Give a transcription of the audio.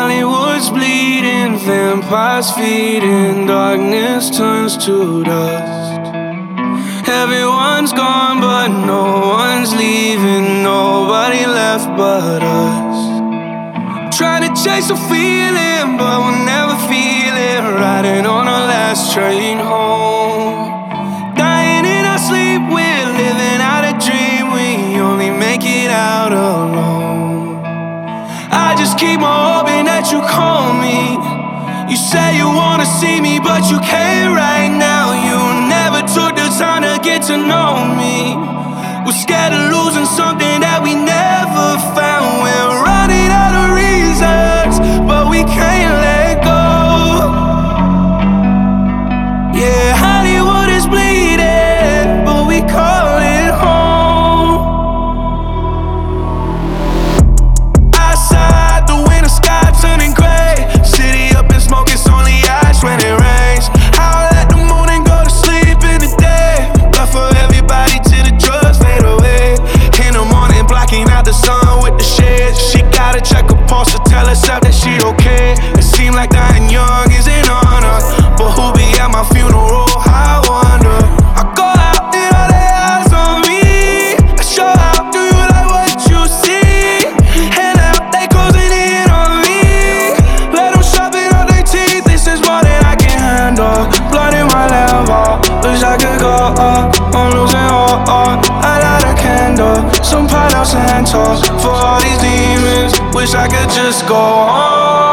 Hollywood's bleeding, vampires feeding, darkness turns to dust. Everyone's gone but no one's leaving, nobody left but us. Trying to chase a feeling but we'll never feel it, riding on our last train home. Dying in our sleep, we're living out a dream, we only make it out alone. I just keep on hoping that you call me. You say you wanna see me but you can't right now. You never took the time to get to know me. We're scared of losing something that we never found. We're running out of reasons but we can't let go. Yeah, Hollywood is bleeding but we call it home. Outside, the winter sky turning gray. City up in smoke, it's only ash when it rains. Howl at the moon and go to sleep in the day. Love for everybody till the drugs fade away. In the morning, blocking out the sun with the shades. She gotta check her pulse to tell herself that she okay. It seems like dying young is an honor, but who'll be at my funeral? I wonder. I go out and all they eyes on me. I show out, do you like what you see? And now they closing in on me. Let them shove it on their teeth. This is more than I can handle. Blood in my liver, wish I could go up. I'm losing all. I light a candle, some Palo Santo for all these demons. Wish I could just go on.